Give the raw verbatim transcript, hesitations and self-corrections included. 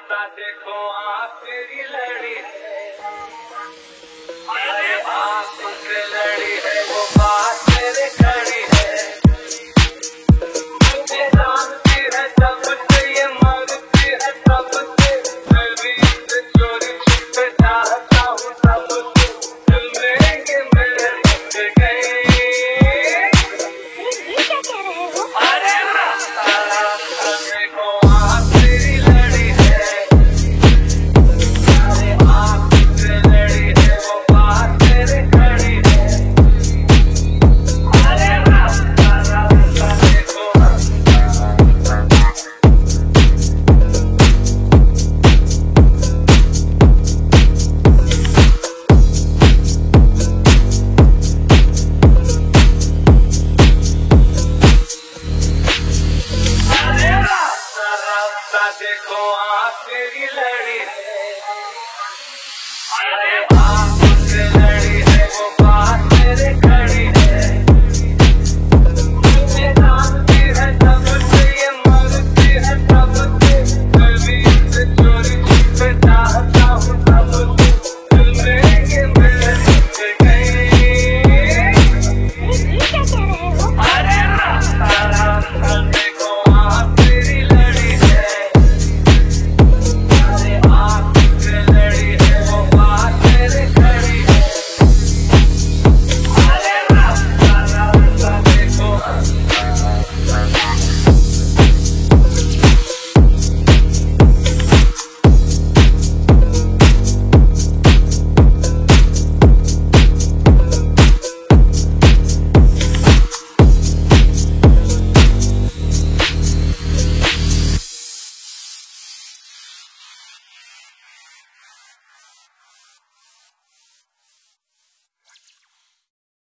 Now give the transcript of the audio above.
देखो आखिरी लड़ी अरे आँख से लड़ी है वो बात मेरे खड़ी है मुझे जानती है सबसे ये मरती है सबसे मैं भी इसे चोरी छुपे चाहता हूँ सबसे दिल में ये मेरे बच गई क्या कह रहे हो? अरे रास्ता रास्ता देखो आखिरी लड़ी है अरे आँख से लड़ी है वो बात मेरे खड़ी है अरे रास्ता रास्ता देखो अरे रास्ता रास्ता देखो आखिरी लड़ी है अरे आँख से लड़ी है वो बात मेरे